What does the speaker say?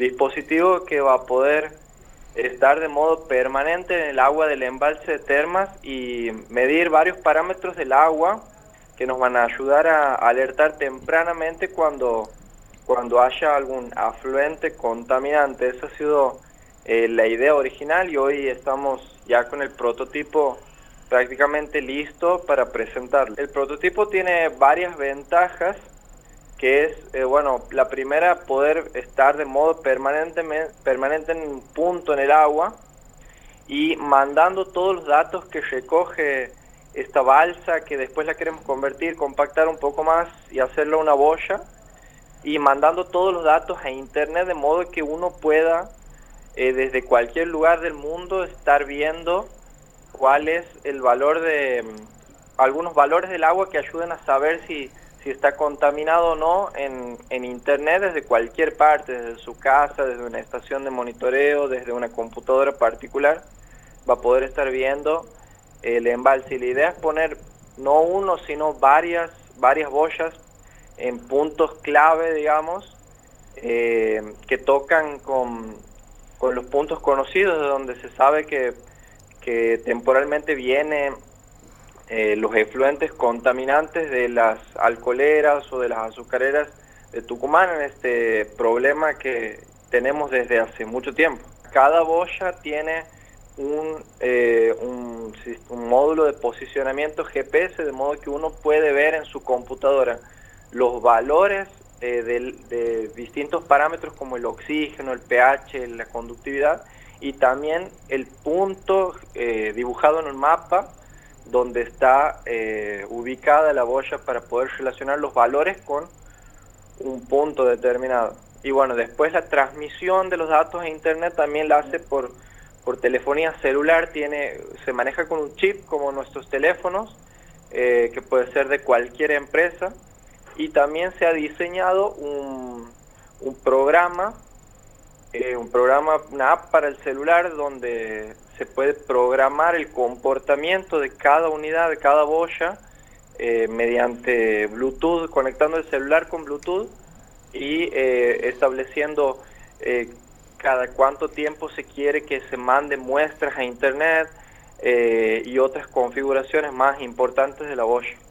dispositivo que va a poder estar de modo permanente en el agua del embalse de Termas y medir varios parámetros del agua que nos van a ayudar a alertar tempranamente cuando haya algún afluente contaminante. Esa ha sido la idea original y hoy estamos ya con el prototipo prácticamente listo para presentarlo. El prototipo tiene varias ventajas, que es, bueno, la primera, poder estar de modo permanente en un punto en el agua y mandando todos los datos que recoge esta balsa, que después la queremos convertir, compactar un poco más y hacerlo una boya, y mandando todos los datos a internet de modo que uno pueda, desde cualquier lugar del mundo, estar viendo cuál es el valor de algunos valores del agua que ayuden a saber si está contaminado o no en internet desde cualquier parte, desde su casa, desde una estación de monitoreo, desde una computadora particular, va a poder estar viendo el embalse. Y la idea es poner no uno, sino varias boyas en puntos clave, digamos, que tocan con los puntos conocidos, de donde se sabe que temporalmente vienen los efluentes contaminantes de las alcoholeras o de las azucareras de Tucumán, en este problema que tenemos desde hace mucho tiempo. Cada boya tiene un módulo de posicionamiento GPS, de modo que uno puede ver en su computadora los valores de distintos parámetros como el oxígeno, el pH, la conductividad, y también el punto dibujado en un mapa donde está ubicada la boya, para poder relacionar los valores con un punto determinado. Y bueno, después la transmisión de los datos a internet también la hace por telefonía celular, se maneja con un chip como nuestros teléfonos, que puede ser de cualquier empresa, y también se ha diseñado un programa, una app para el celular, donde se puede programar el comportamiento de cada unidad, de cada boya, mediante Bluetooth, conectando el celular con Bluetooth y estableciendo cada cuánto tiempo se quiere que se manden muestras a internet, y otras configuraciones más importantes de la boya.